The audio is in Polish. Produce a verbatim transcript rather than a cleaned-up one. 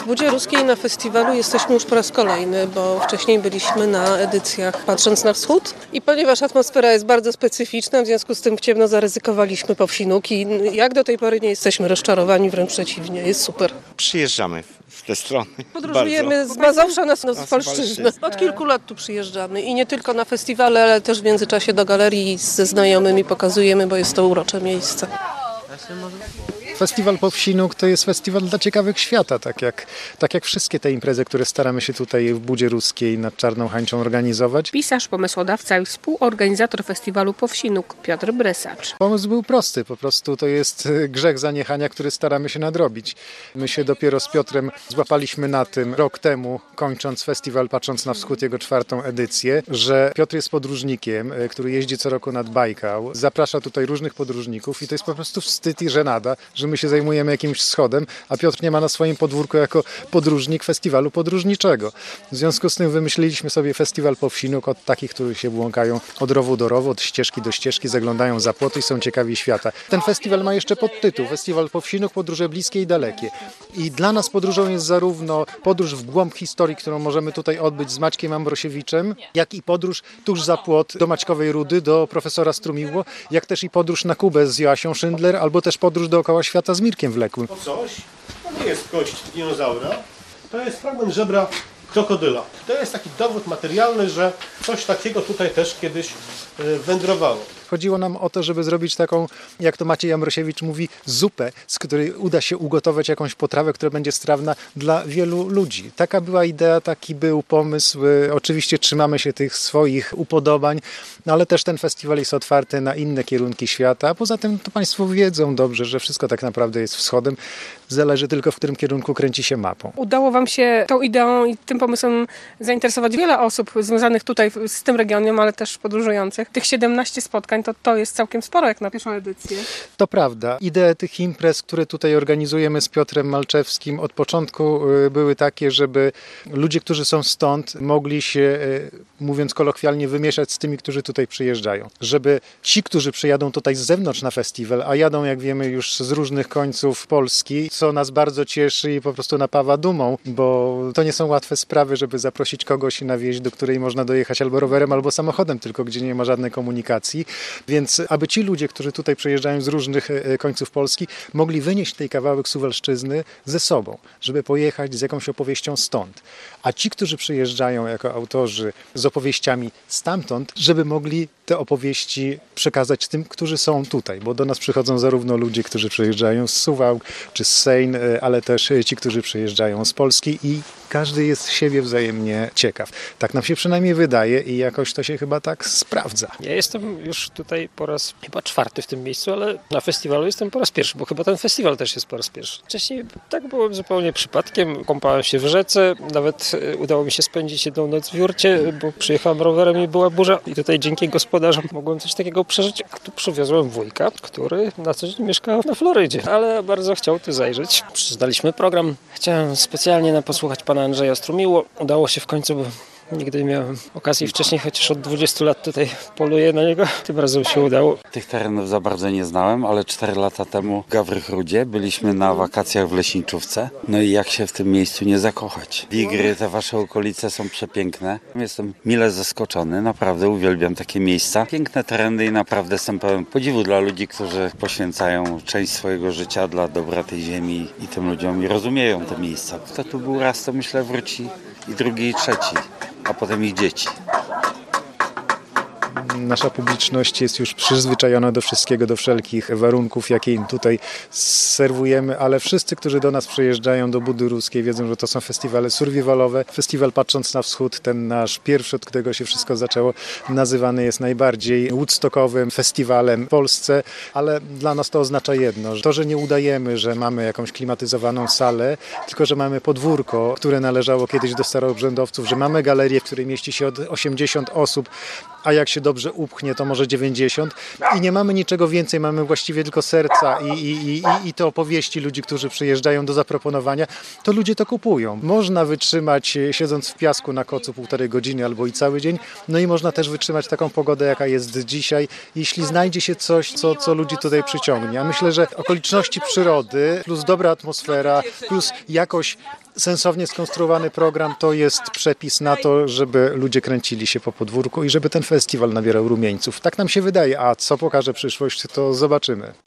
Budzie Ruskiej na festiwalu jesteśmy już po raz kolejny, bo wcześniej byliśmy na edycjach Patrząc na Wschód i ponieważ atmosfera jest bardzo specyficzna, w związku z tym w ciemno zaryzykowaliśmy po wsi nóg i jak do tej pory nie jesteśmy rozczarowani, wręcz przeciwnie, jest super. Przyjeżdżamy w te strony. Podróżujemy bardzo. z Mazowsza na Spolszczyznę. Od kilku lat tu przyjeżdżamy i nie tylko na festiwale, ale też w międzyczasie do galerii ze znajomymi pokazujemy, bo jest to urocze miejsce. Festiwal Po Wsi Nóg to jest festiwal dla ciekawych świata, tak jak, tak jak wszystkie te imprezy, które staramy się tutaj w Budzie Ruskiej nad Czarną Hańczą organizować. Pisarz, pomysłodawca i współorganizator festiwalu Po Wsi Nóg Piotr Bresacz. Pomysł był prosty, po prostu to jest grzech zaniechania, który staramy się nadrobić. My się dopiero z Piotrem złapaliśmy na tym rok temu, kończąc festiwal Patrząc na Wschód, jego czwartą edycję, że Piotr jest podróżnikiem, który jeździ co roku nad Bajkał, zaprasza tutaj różnych podróżników i to jest po prostu wstyd i żenada, że my się zajmujemy jakimś wschodem, a Piotr nie ma na swoim podwórku jako podróżnik festiwalu podróżniczego. W związku z tym wymyśliliśmy sobie festiwal Po Wsi Nóg od takich, którzy się błąkają od rowu do rowu, od ścieżki do ścieżki, zaglądają za płoty i są ciekawi świata. Ten festiwal ma jeszcze podtytuł Festiwal Po Wsi Nóg, podróże bliskie i dalekie. I dla nas podróżą jest zarówno podróż w głąb historii, którą możemy tutaj odbyć z Maćkiem Ambrosiewiczem, jak i podróż tuż za płot do Maćkowej Rudy, do profesora Strumiło, jak też i podróż na Kubę z Joasią Schindler, albo też podróż dookoła świata z Mirkiem Wlekłym. To coś, to nie jest kość dinozaura, to jest fragment żebra krokodyla. To jest taki dowód materialny, że coś takiego tutaj też kiedyś wędrowało. Chodziło nam o to, żeby zrobić taką, jak to Maciej Ambrosiewicz mówi, zupę, z której uda się ugotować jakąś potrawę, która będzie strawna dla wielu ludzi. Taka była idea, taki był pomysł. Oczywiście trzymamy się tych swoich upodobań, no ale też ten festiwal jest otwarty na inne kierunki świata. A poza tym to Państwo wiedzą dobrze, że wszystko tak naprawdę jest wschodem. Zależy tylko, w którym kierunku kręci się mapą. Udało Wam się tą ideą i tym pomysłem zainteresować wiele osób związanych tutaj z tym regionem, ale też podróżujących. Tych siedemnaście spotkań to, to jest całkiem sporo jak na pierwszą edycję. To prawda. Idee tych imprez, które tutaj organizujemy z Piotrem Malczewskim od początku były takie, żeby ludzie, którzy są stąd, mogli się, mówiąc kolokwialnie, wymieszać z tymi, którzy tutaj przyjeżdżają. Żeby ci, którzy przyjadą tutaj z zewnątrz na festiwal, a jadą, jak wiemy, już z różnych końców Polski, co nas bardzo cieszy i po prostu napawa dumą, bo to nie są łatwe sprawy, żeby zaprosić kogoś na wieś, do której można dojechać albo rowerem, albo samochodem, tylko gdzie nie ma żadnej komunikacji. Więc aby ci ludzie, którzy tutaj przyjeżdżają z różnych końców Polski, mogli wynieść tej kawałek Suwalszczyzny ze sobą, żeby pojechać z jakąś opowieścią stąd. A ci, którzy przyjeżdżają jako autorzy z opowieściami stamtąd, żeby mogli te opowieści przekazać tym, którzy są tutaj, bo do nas przychodzą zarówno ludzie, którzy przyjeżdżają z Suwałk czy z Sejn, ale też ci, którzy przyjeżdżają z Polski i każdy jest siebie wzajemnie ciekaw. Tak nam się przynajmniej wydaje i jakoś to się chyba tak sprawdza. Ja jestem już tutaj po raz chyba czwarty w tym miejscu, ale na festiwalu jestem po raz pierwszy, bo chyba ten festiwal też jest po raz pierwszy. Wcześniej tak byłem zupełnie przypadkiem, kąpałem się w rzece, nawet udało mi się spędzić jedną noc w jurcie, bo przyjechałem rowerem i była burza i tutaj dzięki gospodarzom mogłem coś takiego przeżyć. A tu przywiozłem wujka, który na co dzień mieszka na Florydzie, ale bardzo chciał tu zajrzeć. Przeczytaliśmy program. Chciałem specjalnie na posłuchać pana Andrzeja Strumiło. Udało się w końcu, bo nigdy nie miałem okazji wcześniej, chociaż od dwudziestu lat tutaj poluję na niego. Tym razem się udało. Tych terenów za bardzo nie znałem, ale cztery lata temu w Gawrychrudzie byliśmy na wakacjach w Leśniczówce. No i jak się w tym miejscu nie zakochać? Wigry, te wasze okolice są przepiękne. Jestem mile zaskoczony, naprawdę uwielbiam takie miejsca. Piękne tereny i naprawdę jestem pełen podziwu dla ludzi, którzy poświęcają część swojego życia dla dobra tej ziemi i tym ludziom i rozumieją te miejsca. Kto tu był raz, to myślę wróci i drugi i trzeci, a potem ich dzieci. Nasza publiczność jest już przyzwyczajona do wszystkiego, do wszelkich warunków, jakie im tutaj serwujemy, ale wszyscy, którzy do nas przyjeżdżają do Budy Ruskiej, wiedzą, że to są festiwale survivalowe. Festiwal Patrząc na Wschód, ten nasz pierwszy, od którego się wszystko zaczęło, nazywany jest najbardziej woodstockowym festiwalem w Polsce, ale dla nas to oznacza jedno, że to, że nie udajemy, że mamy jakąś klimatyzowaną salę, tylko że mamy podwórko, które należało kiedyś do staroobrzędowców, że mamy galerię, w której mieści się od osiemdziesiąt osób, a jak się dobrze upchnie, to może dziewięćdziesiąt i nie mamy niczego więcej, mamy właściwie tylko serca i, i, i, i te opowieści ludzi, którzy przyjeżdżają do zaproponowania, to ludzie to kupują. Można wytrzymać siedząc w piasku na kocu półtorej godziny albo i cały dzień, no i można też wytrzymać taką pogodę, jaka jest dzisiaj, jeśli znajdzie się coś, co, co ludzi tutaj przyciągnie. Ja myślę, że okoliczności przyrody plus dobra atmosfera plus jakość sensownie skonstruowany program to jest przepis na to, żeby ludzie kręcili się po podwórku i żeby ten festiwal nabierał rumieńców. Tak nam się wydaje, a co pokaże przyszłość, to zobaczymy.